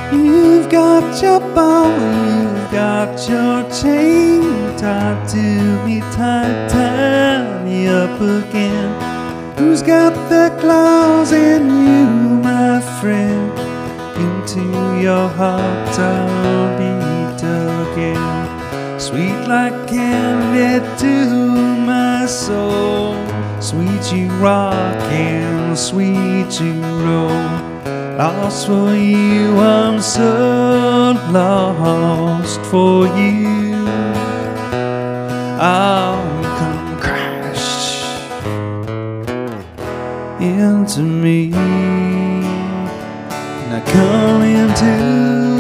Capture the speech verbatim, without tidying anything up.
You've got your bow, you've got your chain tied to me tight, tie me up again. Who's got the claws in you, my friend? Into your heart I'll beat again. Sweet like candy to my soul, sweet you rock and sweet you roll. Lost for you, I'm so lost for you. I'll come crash into me. Now come into